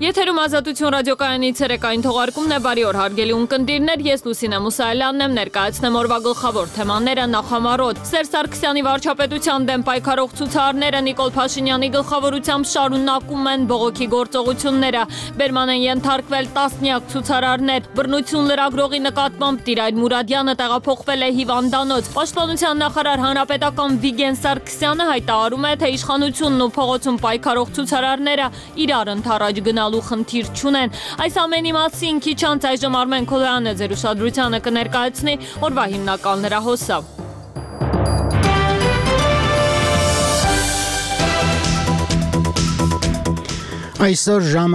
Եթերում Ազատություն ռադիոկայանից ցերեկային թողարկումն է, բարի օր հարգելի ունկնդիրներ, ես Լուսինե Մուսայելյանն եմ, ներկայացնեմ օրվա գլխավոր թեմաները նախամարոտ։ Սերժ Սարգսյանի վարչապետության դեմ պայքարող ցուցարարները Նիկոլ Փաշինյանի գլխավորությամբ շարունակում են բողոքի գործողությունները։ Բերման են ենթարկվել տասնյակ ցուցարարներ։ Բռնություն լրագրողի նկատմամբ Տիրայր Մուրադյանը տեղափոխվել է հիվանդանոց։ Պաշտպանության նախարար հանրապետական Վիգեն Սարգսյանը հայտարարում է, թե իշխանությունն ու փողոցում պայքարող ցուցարարները իրար ընթառաջ գնալու խնդիր չունեն։ Այս ամենի մասին քիչ անց այժմ Արմեն Քոլոյանը ձեր ուշադրությանը կներկայացնի օրվա հիմնական լրահոսը։ Այսօր ժամը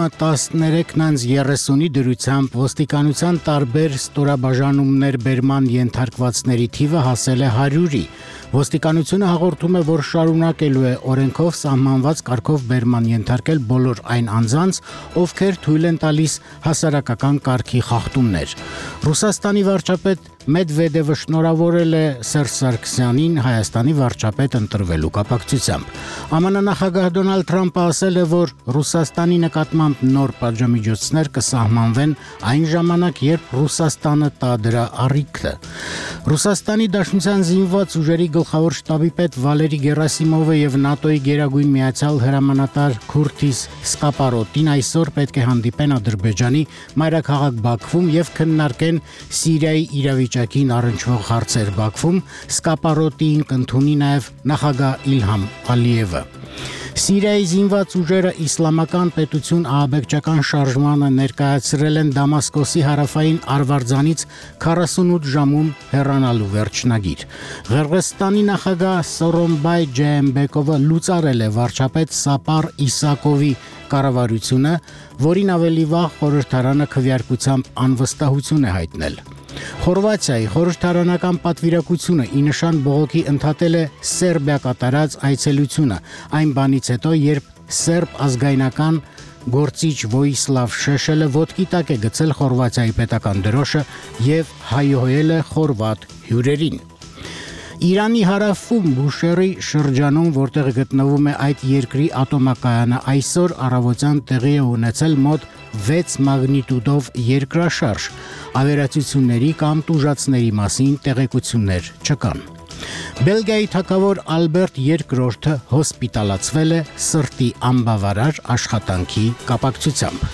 13:30-ի դրությամբ ոստիկանության տարբեր ստորաբաժանումներ բերման ենթարկվածների թիվը հասել է 100-ի։ Ոստիկանությունը հաղորդում է, որ շարունակելու է օրենքով սահմանված կարգով բերման ենթարկել բոլոր այն անձանց, ովքեր թույլ են տալիս հասարակական կարգի խախտումներ։ Ռուսաստանի վարչապետ Մեդվեդևը շնորհավորել է Սերժ Սարգսյանին Հայաստանի վարչապետ ընտրվելու կապակցությամբ։ ԱՄՆ նախագահ Դոնալդ Թրամփը ասել է, որ Ռուսաստանի նկատմամբ նոր պատժամիջոցներ կսահմանվեն այն ժամանակ, երբ Ռուսաստանը տա դրա առիթը։ Ռուսաստանի Դաշնության զինված ուժերի գլխավոր շտաբի պետ Վալերի Գերասիմովը եւ ՆԱՏՕ-ի գերագույն միացյալ հրամանատար Քուրթիս Սկապարոտին այսօր պետք է հանդիպեն Ադրբեջանի մայրաքաղաք Բաքվում եւ քննարկեն Սիրիայի իրավիճակին առնչվող հարցեր Բաքվում։ Սկապարոտին կընդունի նաեւ նախագահ Իլհամ Ալիևը։ Սիրիայի զինված ուժերը իսլամական պետություն ահաբեկչական շարժմանը ներկայացրել են Դամասկոսի հարավային Արվարձանից 48 ժամում հեռանալու վերջնագիր։ Ղրղստանի նախագահ Սորոնբայ Ջեյմբեկովը լուծարել է վարչապետ Սապար Իսակովի կառավարությունը, որին ավելի վաղ խորհրդարանը քվեարկությամբ անվստահություն է հայտնել։ Խորվաթիայի խորհրդարանական պատվիրակությունը ի նշան բողոքի ընդհատել է Սերբիա կատարած այցելությունը այն բանից հետո, երբ սերբ ազգայնական գործիչ Վոյիսլավ Շեշելը ոտքի տակ է գցել Խորվաթիայի պետական դրոշը եւ հայհոյել է խորվաթ հյուրերին։ Իրանի հարավում Բուշերի շրջանում, որտեղ գտնվում է այդ երկրի ատոմակայանը, այսօր առավոտյան տեղի է ունեցել մոտ 6 մագնիտուդով երկրաշարժ։ Ավերածությունների կամ տուժածների մասին տեղեկություններ չկան։ Բելգիայի թագավոր Ալբերտ II հոսպիտալացվել է սրտի անբավարար աշխատանքի կապակցությամբ։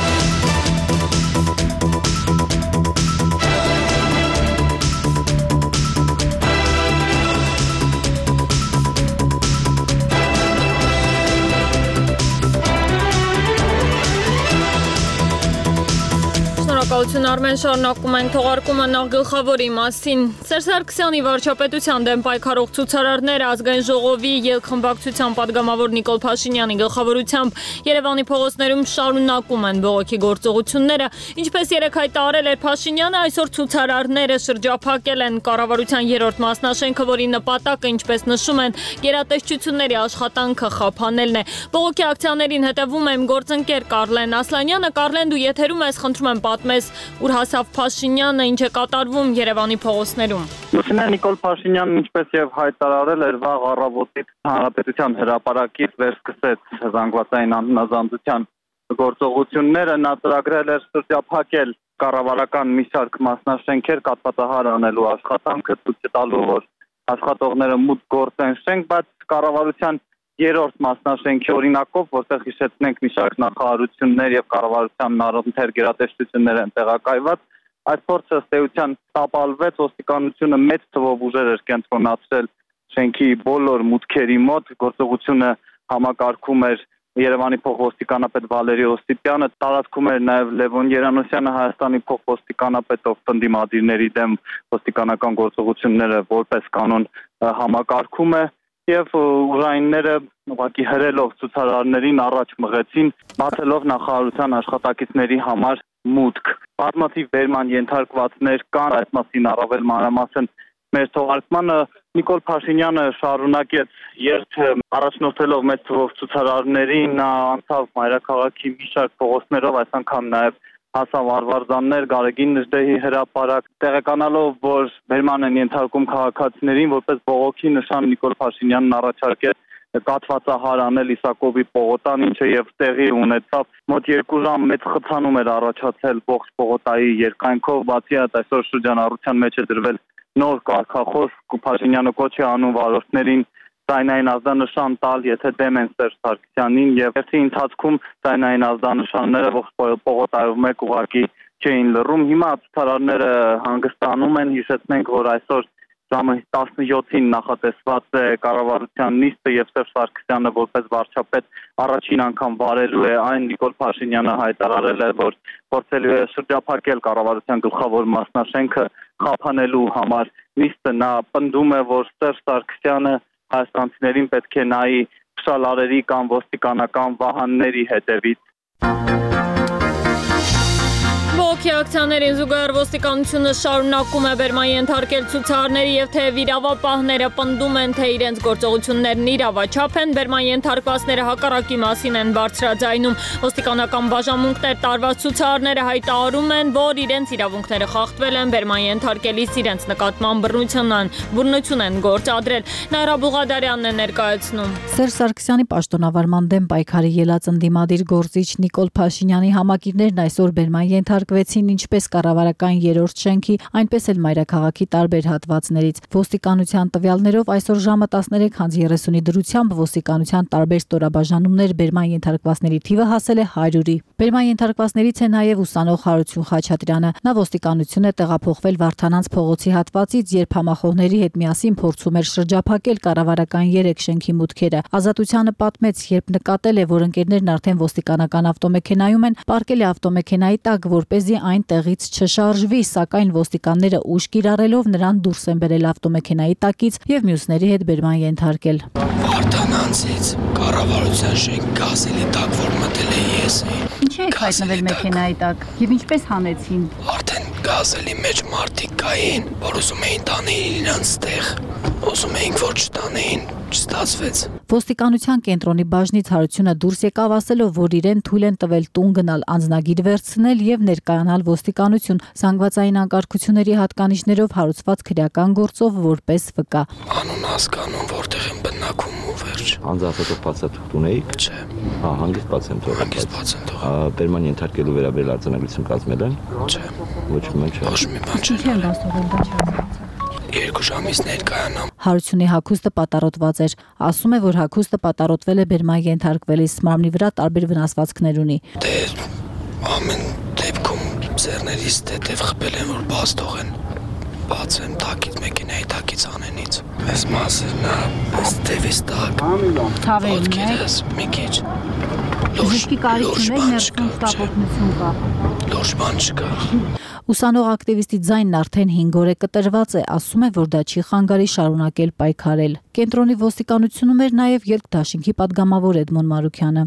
Շնորհակալություն Արմեն, շարունակում ենք թողարկումը նախ գլխավորի մասին։ Սերժ Սարգսյանի վարչապետության դեմ պայքարող ցուցարարները ազգային ժողովի ելքխմբակցության падգամավոր Նիկոլ Փաշինյանի գլխավորությամբ Երևանի փողոցներում շարունակում են բողոքի գործողությունները, ինչպես երեկ հայտարարել էր Փաշինյանը, այսօր ցուցարարները շրջափակել են կառավարության երրորդ մասնաշենքը, որի նպատակը, ինչպես նշում են, գերատեսչությունների աշխատանքը խափանելն է։ Բողոքի ակցիաներին հետևում է իմ գործընկեր Կարլեն Ասլանյանը։ Կարլեն, դու եթերում ես, խնդրում եմ պատմես, ուր հասավ Փաշինյանը, ինչ է կատարվում Երևանի փողոցներում։ Նիկոլ Փաշինյանն ինչպես եւ հայտարարել էր, վաղ առավոտից հանրապետության հրապարակից վերսկսեց զանգվածային անհնազանդության գործողությունները, նա ծրագրել էր շրջափակել կառավարական մի շարք մասնաշենքեր, կատվածահար անելու աշխատանքը, ցույց տալու, որ աշխատողները մուտք գործեն շենք, բայց կառավարության երրորդ մասնաշենքի օրինակով, որտեղ հիշեցնենք մի շարք նախարարություններ եւ կառավարության նարընթեր գերատեսչություններ են տեղակայված, այս փորձը ըստ էության տապալվեց, ոստիկանությունը մեծ թվով ուժեր էր կենտրոնացրել շենքի բոլոր մուտքերի մոտ, գործողությունը համակարգում էր Երևանի փոխոստիկանապետ Վալերի Օսիպյանը, տարածքում էր նաև Լևոն Երանոսյանը, Հայաստանի փոխոստիկանապետով ընդդիմադիրների դեմ ոստիկանական գործողությունները որպես կանոն համակարգում է եւ ուժայինները ուղղակի հրելով ցուցարարներին առաջ մղեցին, բացելով նախարարության աշխատակիցների համար մուտք։ Բազմաթիվ բերման ենթարկվածներ կան, այս մասին առավել մանրամասն մեր թողարկմանը Նիկոլ Փաշինյանը շարունակեց երթը առաջնորդելով մեծ թվով ցուցարարներին, նա անցավ մայրաքաղաքի մի շարք փողոցներով, այս անգամ նաև հասավ Արվարձաններ, Գարեգին Նժդեհի հրապարակ, տեղեկանալով, որ բերման են ենթարկում քաղաքացիներին, որպես բողոքի նշան Նիկոլ Փաշինյանն առաջարկել կաթվածահար անել Իսակովի պողոտան, ինչը եւ տեղի ունեցավ մոտ 2 ժամ մեծ խցանում էր առաջացել ողջ պողոտայի երկայնքով, բացի այդ այսօր շրջանառության մեջ է դրվել նոր կարգախոս, Փաշինյանը կոչ է անում վարորդներին ձայնային ազդանշան տալ, եթե դեմ են Սերժ Սարգսյանին եւ ერთი ընթացքում ձայնային ազդանշանները ողջ պողոտայով մեկ ուղղակի չէին լռում։ Հիմա ցուցարարները հանգստանում են, հիշեցնենք, որ այսօր ժամը 17-ին նախատեսված է կառավարության նիստը եւ Սերժ Սարգսյանը որպես վարչապետ առաջին անգամ վարելու է այն Նիկոլ Փաշինյանը հայտարարել է, որ փորձելու է շրջափակել կառավարության գլխավոր մասնաշենքը խափանելու համար նիստը նա պնդում է, որ Սերժ Սարգսյանը հայաստանցիներին պետք է նայի փշալարերի կամ ոստիկանական վահանների հետևից։ Բողոքի ակցիաներին զուգահեռ ոստիկանությունը շարունակում է բերման ենթարկել ցուցարարների եւ թեև իրավապահները պնդում են, թե իրենց գործողություններն իրավաչափ են, բերման ենթարկվածները հակառակի մասին են բարձրաձայնում։ Ոստիկանական բաժանմունքներ տարված ցուցարարները հայտարարում են, որ իրենց իրավունքները խախտվել են, բերման ենթարկելիս իրենց նկատմամբ բռնություն են գործադրել։ Նաիրա Բուղադարյանն է ներկայացնում։ Սերժ Սարգսյանի պաշտոնավարման դեմ պայքարի ելած ընդդիմադիր գործիչ Նիկոլ Փաշինյանի համակիրներն այսօր բերման ենթարկվեցին ինչպես կառավարական երրորդ շենքի, այնպես էլ մայրաքաղաքի տարբեր հատվածներից։ Ոստիկանության տվյալներով այսօր ժամը 13:30-ի դրությամբ ոստիկանության տարբեր ստորաբաժանումներ բերման ենթարկվածների թիվը հասել է 100-ի։ Բերման ենթարկվածներից է նաև ուսանող Հարություն Խաչատրյանը։ Նա ոստիկանություն է տեղափոխվել Վարդանանց փողոցի հատվածից, երբ համախոհների հետ միասին փորձում էր շրջափակել կառավարական 3 շենքի մուտքերը։ Ազատությանը պատմեց, երբ նկատել է, որ ընկերներն արդեն ոստիկանական ավտոմեքենայում են, պարկել է ավտոմեքենայի տակ, որպեսզի այն տեղից չշարժվի, սակայն ոստիկանները ուժ կիրառելով նրան դուրս են բերել ավտոմեքենայի տակից եւ մյուսների հետ բերման ենթարկել։ Վարդանանցից կառավարության շենք գազելի տակ, որ մտել է ես էի։ Ինչի եք հայտնվել մեքենայի տակ եւ ինչպես հանեցին։ Արդեն գազելի մեջ մարդիկ կային, որ ուզում էին տանեին իրանց տեղ։ Ուզում էինք, որ չտանեին, չստացվեց։ Ոստիկանության կենտրոնի բաժնից Հարությունը դուրս եկավ ասելով, որ իրեն թույլ են տվել տուն գնալ, անձնագիր վերցնել եւ ներկայանալ ոստիկանություն, զանգվածային անկարգությունների հատկանիշներով հարուցված քրեական գործով որպես վկա։ Անուն հասկանում, որտեղ են բնակվում ու վերջ։ Անձնասատող փաստաթուղթ ունեիք։ Չէ։ Հանգիստ բաց են թողել։ Հանգիստ բաց են թողել։ Բերման ենթարկելու վերաբերյալ արձանագրություն կազմել են։ Չէ։ Ոչ մի բան չէ։ Ոչ մի բան չէ։ 2 ժամից ներկայանամ։ Հարությունի հագուստը պատառոտված էր։ Ասում է, որ հագուստը պատառոտվել է բերման ենթարկվելիս, մարմնի վրա տարբեր վնասվածքներ ունի։ Դե ամեն դեպքում ձեռներիս թեթև խփել են, որ բաց թողեն։ Բաց եմ տակից, մեքենայի տակից անենից։ Այս մասը նա ըստ թևից տակ։ Ոտքերս մի քիչ։ Լուրջ բան չկա։ Ուսանող ակտիվիստի ձայնն արդեն 5 օր է կտրված է, ասում է, որ դա չի խանգարի շարունակել պայքարել։ Կենտրոնի ոստիկանությունում էր նաև երկդաշինքի падգամավոր Էդմոն Մարուքյանը։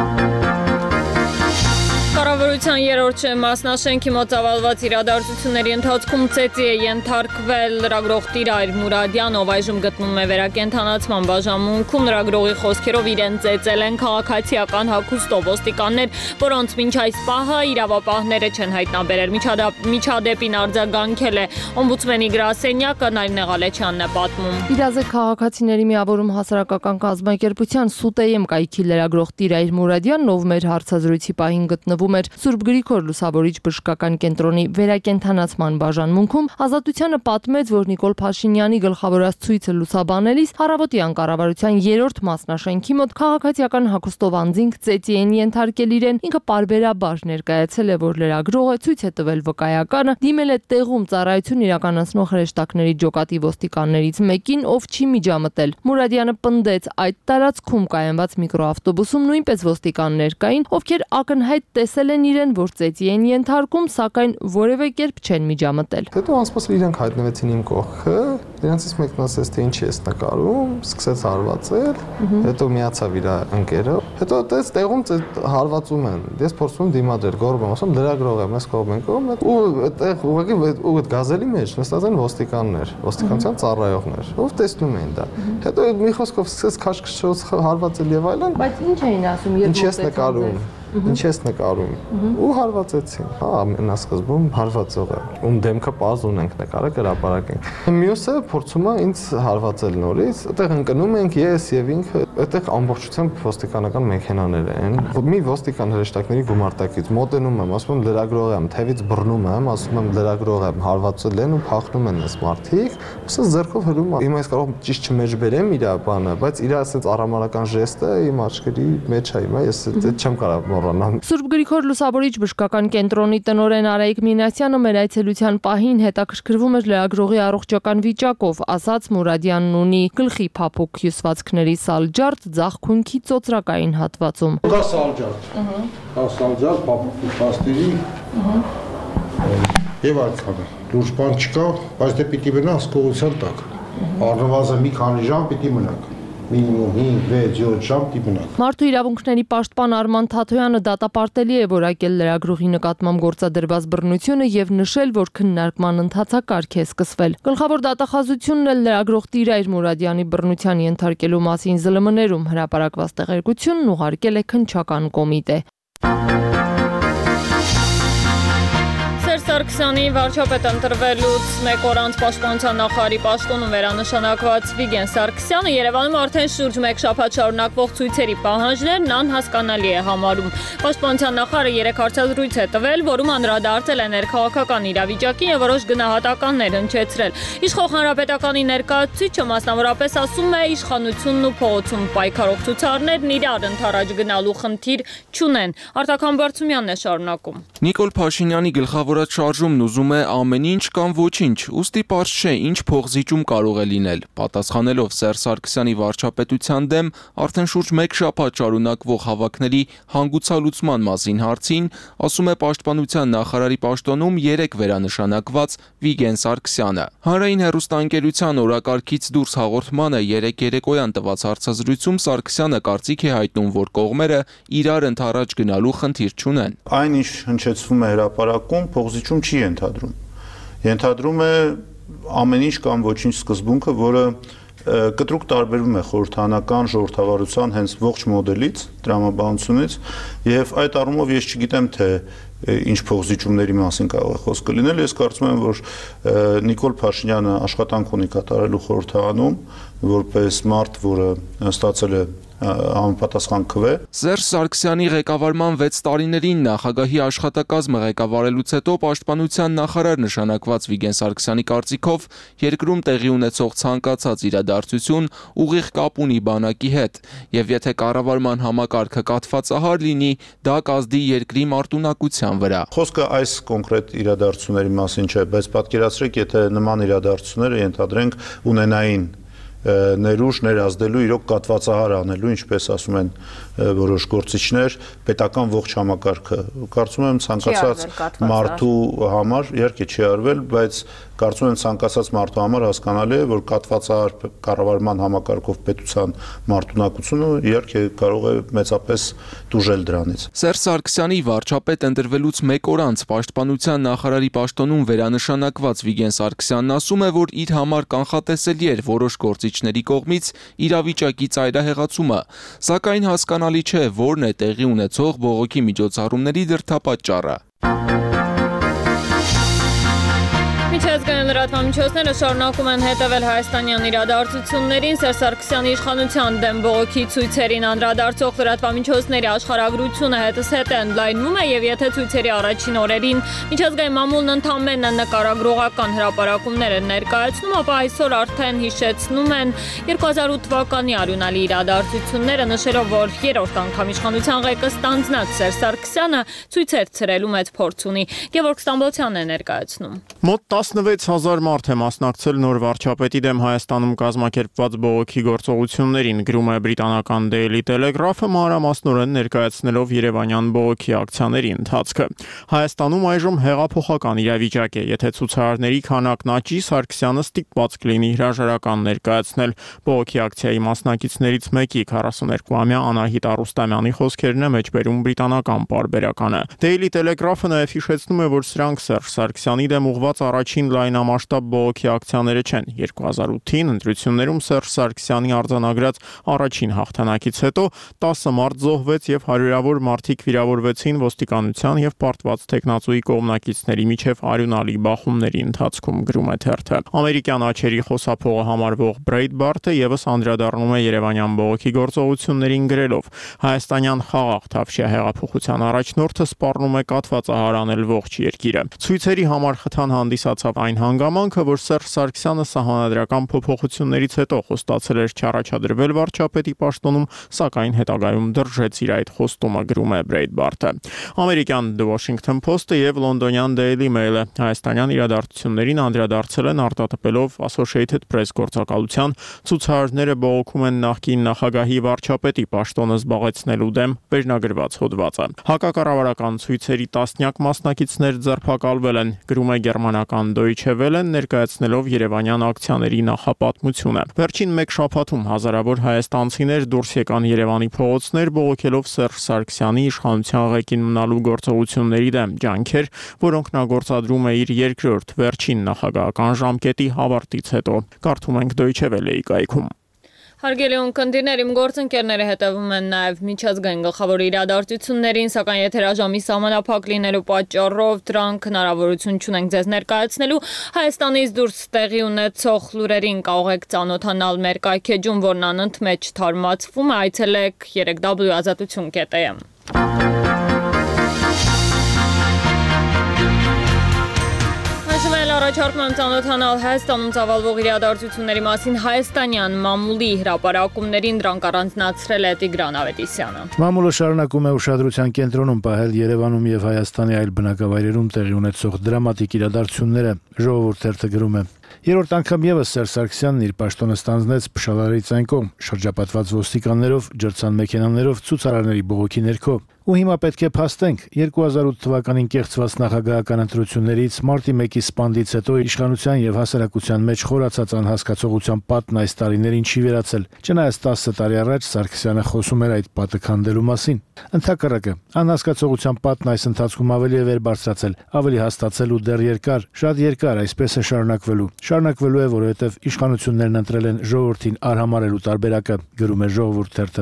Կառավարության երրորդ մասնաշենքի մոտ ծավալված իրադարձությունների ընթացքում ծեծի է ենթարկվել լրագրող Տիրայր Մուրադյան, ով այժմ գտնվում է վերակենդանացման բաժանմունքում։ Լրագրողի խոսքերով իրեն ծեծել են քաղաքացիական հագուստով ոստիկաններ, որոնց մինչ այս պահը իրավապահները չեն հայտնաբերել։ Միջադեպին արձագանքել է օմբուդսմենի գրասենյակը, Նարինե Ղալեչյանն է պատմում։ Իրազեկ քաղաքացիների միավորում հասարակական կազմակերպության Սուտեյեմ կայքի լրագրող Տիրայր Մուրադյանն, ով մեր հարցազրույցի պահին գտնվում էր Սուրբ Գրիգոր Լուսավորիչ բժշկական կենտրոնի վերակենդանացման բաժանմունքում, Ազատությանը պատմեց, որ Նիկոլ Փաշինյանի գլխավորած ցույցը լուսաբանելիս Առավոտյան կառավարության երրորդ մասնաշենքի մոտ քաղաքացիական հագուստով անձինք ծեծի են ենթարկել իրեն։ Ինքը պարբերաբար ներկայացել է, որ լրագրողը ցույց է տվել վկայականը, դիմել է տեղում ծառայություն իրականացնող հրեշտակների ջոկատի ոստիկաններից մեկին, ով չի միջամտել։ Մուրադյանը պնդեց, այդ տարածքում կայանված միկրոավտոբուսում նույնպես ոստիկաններ կային, ովքեր ակնհայտ տեսել են իրեն, որ ծեծի են ենթարկում, սակայն որևէ կերպ չեն միջամտել։ Հետո անսպասելի իրենք հայտնվեցին իմ կողքը, իրենցից մեկն ասեց, թե ինչ ես նկարում, սկսեց հարվածել, հետո միացավ իր ընկերը, հետո այդպես տեղում հարվածում են։ Ես փորձում եմ դիմադրել, գոռում եմ, ասում լրագրող եմ, ես կողմ են կողմ, ու այդտեղ ուղղակի այդ գազելի մեջ նստած են ոստիկաններ, ոստիկանության ծառայողներ, ով տեսնում էին դա։ Հետո մի խոսքով սկսեց քաշքշոց հարվածել եւ այլն։ Բայց ինչ էին ասում, երբ նկարում։ Ինչ ես նկարում ու հարվածեցին։ Հա, ամենասկզբում հարվածողը, ում դեմքը պարզ ունենք նկարը հրապարակենք։ Մյուսը փորձում է ինձ հարվածել նորից, այդտեղ ընկնում ենք ես եւ ինքը, այդտեղ ամբողջությամբ ոստիկանական մեքենաներ են։ Մի ոստիկան հրեշտակների գումարտակից մոտենում եմ, ասում եմ լրագրող եմ, թևից բռնում եմ, ասում եմ լրագրող եմ, հարվածել են ու փախնում են այս մարդիկ, ասես ձեռքով հրում։ Հիմա ես կարող ճիշտ չմեջբերեմ իր բանը, բայց իր ասենց արամարական ժեստը իմ աչքերի մեջ է, հիմա ես այդ չեմ կարող մոռանալ։ Սուրբ Գրիգոր Լուսավորիչ բժշկական կենտրոնի տնօրեն Արայիկ Մինասյանը մեր այցելության պահին հետաքրքրվում էր լրագրողի առողջական վիճակով, ասաց Մուրադյանն ունի գլխի փափուկ հյուսվածքների սալջարդ, ձախքունքի ծոծրակային հատվածում։ Կա սալջարդ։ Կա սալջարդ, փափուկ հյուսվածքների։ Եվ այդքանը։ Լուրջ բան չկա, բայց դե պիտի մնա հսկողության տակ։ Առնվազն մի քանի ժամ պիտի մնաք։ Մինիմում 5-6 ժամ պիտի մնաք։ Մարդու իրավունքների պաշտպան Արման Թաթոյանը դատապարտելի է որակել լրագրողի նկատմամբ գործադրված բռնությունը եւ նշել, որ քննարկման ընթացակարգ է սկսվել։ Գլխավոր դատախազությունն էլ լրագրող Տիրայր Մուրադյանի բռնության ենթարկելու մասին ԶԼՄ-ներում հրապարակված տեղեկությունն ուղարկել է քննչական կոմիտե։ Սարգսյանի վարչապետ ընտրվելուց մեկ օր անց Պաշտպանության նախարարի պաշտոնում վերանշանակված Վիգեն Սարգսյանը Երևանում արդեն շուրջ մեկ շաբաթ շարունակվող ցույցերի պահանջներն անհասկանալի է համարում։ Պաշտպանության նախարարը 3 հարցազրույց է տվել, որում անդրադարձել է ներքաղաքական իրավիճակին եւ որոշ գնահատականներ հնչեցրել։ Իշխող հանրապետականի ներկայացուցիչը մասնավորապես ասում է, իշխանությունն ու փողոցում պայքարող ցուցարներն իրար ընթառաջ գնալու խնդիր չունեն։ Արտական Բարծումյանն է շարունակում։ Նիկոլ Փաշինյանի գլխավորած շարժումն ուզում է ամեն ինչ կամ ոչինչ, ուստի պարզ չէ ինչ փողզիջում կարող է լինել։ Պատասխանելով Սերժ Սարգսյանի վարչապետության դեմ արդեն շուրջ մեկ շաբաթ շարունակվող հավաքների հանգուցալուծման մասին հարցին, ասում է Պաշտպանության նախարարի պաշտոնում 3 վերանշանակված Վիգեն Սարգսյանը։ Հանրային հեռուստաընկերության օրակարգից դուրս հաղորդմանը 3 երեկոյան տված հարցազրույցում Սարգսյանը կարծիք է հայտնում, որ կողմերը իրար ընթառաջ գնալու խնդիր չունեն։ Այն ինչ հնչեցվում է հրապարակում, փողզիջում չի ենթադրում։ Ենթադրում է ամեն ինչ կամ ոչինչ սկզբունքը, որը կտրուկ տարբերվում է խորհրդանական ժողովրդավարության հենց ողջ մոդելից, տրամաբանությունից, եւ այդ առումով ես չգիտեմ, թե ինչ փողզիջումների մասին կարող է խոսքը լինել։ Ես կարծում եմ, որ Նիկոլ Փաշինյանը աշխատանք ունի կատարելու խորհրդարանում, որպես մարդ, որը ստացել է համապատասխան քվե։ Սերժ Սարգսյանի ղեկավարման 6 տարիներին նախագահի աշխատակազմը ղեկավարելուց հետո Պաշտպանության նախարար նշանակված Վիգեն Սարգսյանի կարծիքով երկրում տեղի ունեցող ցանկացած իրադարձություն ուղիղ կապ ունի բանակի հետ, եւ եթե կառավարման համակարգը կաթվածահար լինի, դա կազդի երկրի մարտունակության վրա։ Խոսքը այս կոնկրետ իրադարձությունների մասին չէ, բայց պատկերացրեք, եթե նման իրադարձությունները ենթադրենք ունենային ներուժ ներազդելու, իրոք կատվածահար անելու, ինչպես ասում են որոշ գործիչներ, պետական ողջ համակարգը։ Կարծում եմ ցանկացած մարդու համար իհարկե չի արվել, բայց կարծում եմ ցանկացած մարդու համար հասկանալի է, որ կատվածահար կառավարման համակարգով պետության մարտունակությունը իհարկե կարող է մեծապես տուժել դրանից։ Սերժ Սարգսյանի վարչապետ ընտրվելուց մեկ օր անց Պաշտպանության նախարարի պաշտոնում վերանշանակված Վիգեն Սարգսյանն ասում է, որ իր համար կանխատեսելի էր որոշ գործիչների կողմից իրավիճակի ծայրահեղացումը, սակայն հասկանալի չէ, որն է տեղի ունեցող բողոքի միջոցառումների դրդապատճառը։ Միջազգային լրատվամիջոցները շարունակում են հետևել հայաստանյան իրադարձություններին, Սերժ Սարգսյանի իշխանության դեմ բողոքի ցույցերին անդրադարձող լրատվամիջոցների աշխարհագրությունը հետզհետե ընդլայնվում է եւ եթե ցույցերի առաջին օրերին միջազգային մամուլն ընդամենը նկարագրողական հրապարակումներ են ներկայացնում, ապա այսօր արդեն հիշեցնում են 2008 թվականի արյունալի իրադարձությունները, նշելով, որ երրորդ անգամ իշխանության ղեկը ստանձնած Սերժ Սարգսյանը ցույցեր ցրելու մեծ փորձ ունի։ Գևորգ Ստամբոլցյանն է ներկայացնում։ Մոտ 16,000 մարդ է մասնակցել նոր վարչապետի դեմ Հայաստանում կազմակերպված բողոքի գործողություններին, գրում է բրիտանական Daily Telegraph-ը, մանրամասնորեն ներկայացնելով երևանյան բողոքի ակցիաների ընթացքը։ Հայաստանում այժմ հեղափոխական իրավիճակ է, եթե ցուցարարների քանակն աճի, Սարգսյանը ստիպված կլինի հրաժարական ներկայացնել։ Բողոքի ակցիայի մասնակիցներից մեկի 42-ամյա Անահիտ Արուստամյանի խոսքերն է մեջբերում բրիտանական պարբերականը։ Daily Telegraph-ը նաև հիշեցնում է, որ սրանք Սերժ Սարգսյանի դեմ ուղղված առաջին վերջին լայնամասշտաբ բողոքի ակցիաները չեն։ 2008-ին ընտրություններում Սերժ Սարգսյանի արձանագրած առաջին հաղթանակից հետո 10 մարդ զոհվեց եւ հարյուրավոր մարդիկ վիրավորվեցին ոստիկանության եւ պարտված տեխնացուի կողմնակիցների միջև արյունալի բախումների ընթացքում, գրում է թերթը։ Ամերիկյան աչերի խոսափողը համարվող Breitbart-ը եւս անդրադառնում է երևանյան բողոքի գործողություններին գրելով. հայաստանյան խաղաղ Թավշյա հեղափոխության առաջնորդը սպառնում է կաթվածահարանել ողջ երկիրը։ Ցույցերի համար խթան հանդիսացավ այն հանգամանքը, որ Սերժ Սարգսյանը սահմանադրական փոփոխություններից հետո խոստացել էր չառաջադրվել վարչապետի պաշտոնում, սակայն հետագայում դրժեց իր այդ խոստումը, գրում է Breitbart-ը։ Ամերիկյան The Washington Post-ը եւ լոնդոնյան Daily Mail-ը հայաստանյան իրադարձություններին անդրադարձել են արտատպելով Associated Press գործակալության ցուցարարները բողոքում են նախկին նախագահի վարչապետի պաշտոնը զբաղեցնելու դեմ վերնագրված հոդվածը։ Հակակառավարական ցույցերի տասնյակ մասնակիցներ ձերբակալվել են, գրում է գերմանական Deutsche Welle-ն ներկայացնելով երևանյան ակցիաների նախապատմությունը։ Վերջին մեկ շաբաթում հազարավոր հայաստանցիներ դուրս եկան Երևանի փողոցներ բողոքելով Սերժ Սարգսյանի իշխանության ղեկին մնալու գործողությունների դեմ, ջանքեր, որոնք նա գործադրում է իր երկրորդ վերջին նախագահական ժամկետի ավարտից հետո։ Կարդում ենք Deutsche Welle-ի կայքում։ Հարգելի ունկնդիրներ, իմ գործընկերները հետևում են նաև միջազգային գլխավոր իրադարձություններին, սակայն եթերաժամի սահմանափակ լինելու պատճառով դրանք հնարավորություն չունենք ձեզ ներկայացնելու։ Հայաստանից դուրս տեղի ունեցող լուրերին կարող եք ծանոթանալ մեր կայքեջում, որն անընդմեջ թարմացվում է, այցելեք www.azatutun.am։ Առաջարկում ծանոթանալ Հայաստանում ծավալվող իրադարձությունների մասին հայաստանյան մամուլի հրապարակումներին, դրանք առանձնացրել է Տիգրան Ավետիսյանը։ Մամուլը շարունակում է ուշադրության կենտրոնում պահել Երևանում եւ Հայաստանի այլ բնակավայրերում տեղի ունեցող դրամատիկ իրադարձությունները, Ժողովուրդ թերթը գրում է։ Երրորդ անգամ եւս Սերժ Սարգսյանն իր պաշտոնը ստանձնեց Փշալարից այն կողմ, շրջապատված ոստիկաններով, ջրցան մեքենաներով, ցուցարարների բողոքի ներքո։ Ու հիմա պետք է փաստենք 2008 թվականին կեղծված նախագահական ընտրություններից մարտի 1-ի սպանդից հետո իշխանության եւ հասարակության մեջ խորացած անհասկացողության պատն այս տարիներին չի վերացել։ Չնայած 10 տարի առաջ Սարգսյանը խոսում էր այդ պատը քանդելու մասին։ Ընդհակառակը, անհասկացողության պատն այս ընթացքում ավելի է վեր բարձրացել, ավելի հաստացել ու դեռ երկար, շատ երկար այսպես է շարունակվելու։ Շարունակվելու է, որովհետև իշխանություններն ընտրել են ժողովրդին արհամարելու տարբերակը, գրում է Ժողովուրդ թերթը։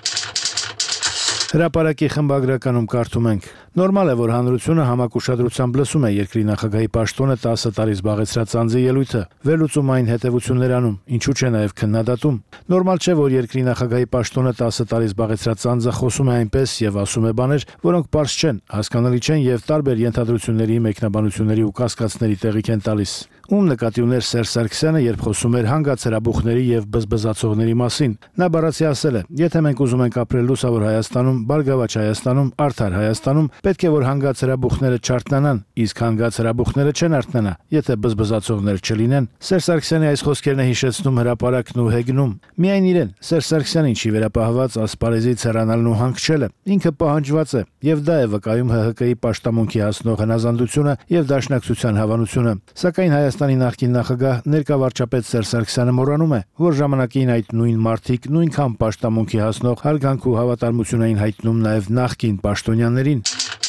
Հրապարակի խմբագրականում կարդում ենք. Նորմալ է, որ հանրությունը համակ ուշադրությամբ լսում է երկրի նախագահի պաշտոնը 10 տարի զբաղեցրած անձի ելույթը, վերլուծում այն հետևություններ անում, ինչու՞ չէ նաև քննադատում։ Նորմալ չէ, որ երկրի նախագահի պաշտոնը 10 տարի զբաղեցրած անձը խոսում է այնպես եւ ասում է բաներ, որոնք պարզ չեն, հասկանալի չեն եւ տարբեր ենթադրությունների, մեկնաբանությունների ու կասկածների տեղիք են տալիս։ Ում նկատի ուներ Սերժ Սարգսյանը, երբ խոսում էր հանգած հրաբուխների եւ բզբզացողների մասին։ Նա բառացի ասել է. «Եթե մենք ուզում ենք ապրել լուսավոր Հայաստանում, բարգավաճ Հայաստանում, արդար Հայաստանում, պետք է որ հանգած հրաբուխները չարթնանան, իսկ հանգած հրաբուխները չեն արթնանա, եթե բզբզացողներ չլինեն»։ Սերժ Սարգսյանի այս խոսքերն է հիշեցնում հրապարակն ու հեգնում։ Միայն իրեն Սերժ Սարգսյանին չի վերապահված ասպարեզից հեռանալն ու հանգչելը։ Ինքը պահանջված է եւ դա է վկայում ՀՀԿ-ի պաշտամունքի հասնող հնազանդությունը եւ դաշնակցության հավանությունը։ Սակայն Հայաստանի նախկին նախագահ ներկա վարչապետ Սերժ Սարգսյանը մոռանում է, որ ժամանակին այդ նույն մարդիկ նույնքան պաշտամունքի հասնող հարգանք ու հավատարմություն էին հայտնում նաև նախկին պաշտոնյաներին։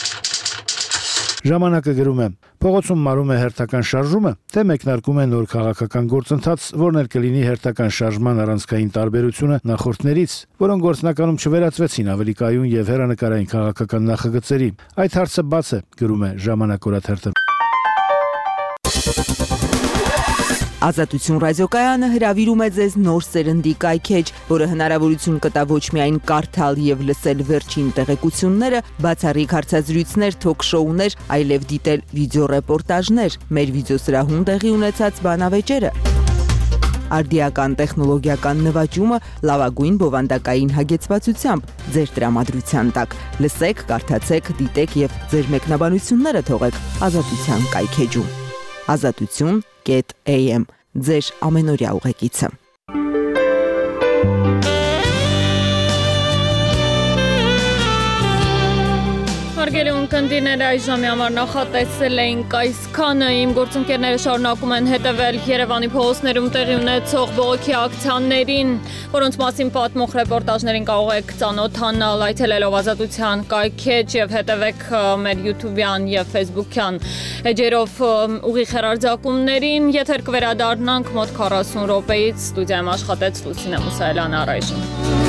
Ժամանակը գրում է. փողոցում մարում է հերթական շարժումը, թե մեկնարկում է նոր քաղաքական գործընթաց, որն էլ կլինի հերթական շարժման առանցքային տարբերությունը նախորդներից, որոնք գործնականում չվերածվեցին ավելի կայուն եւ հեռանկարային քաղաքական նախագծերի։ Այդ հարցը բաց է, գրում է Ժամանակ օրաթերթը։ Ազատություն ռադիոկայանը հրավիրում է ձեզ նոր սերնդի կայքեջ, որը հնարավորություն կտա ոչ միայն կարդալ եւ լսել վերջին տեղեկությունները, բացառիկ հարցազրույցներ, թոք-շոուներ, այլև դիտել վիդեոռեպորտաժներ, մեր վիդեոսրահում տեղի ունեցած բանավեճերը։ Արդիական տեխնոլոգիական նվաճումը լավագույն բովանդակային հագեցվածությամբ ձեր տրամադրության տակ։ Լսեք, կարդացեք, դիտեք եւ ձեր մեկնաբանությունները թողեք Ազատության կայքեջում։ Azatutun.am ձեր ամենօրյա ուղեկիցը։ Հարգելի Հարգելի ունկնդիրներ, այս ժամի համար նախատեսել էինք այսքանը։ Իմ գործընկերները շարունակում են հետևել Երևանի փողոցներում տեղի ունեցող բողոքի ակցիաներին, որոնց մասին պատմող ռեպորտաժներին կարող եք ծանոթանալ այցելելով Ազատության կայքեջ եւ հետևեք մեր YouTube-յան եւ Facebook-յան էջերով ուղիղ հեռարձակումներին։ Եթեր կվերադառնանք մոտ 40 րոպեից։ Ստուդիայում աշխատեց Լուսինե Մուսայելյանը առայժմ։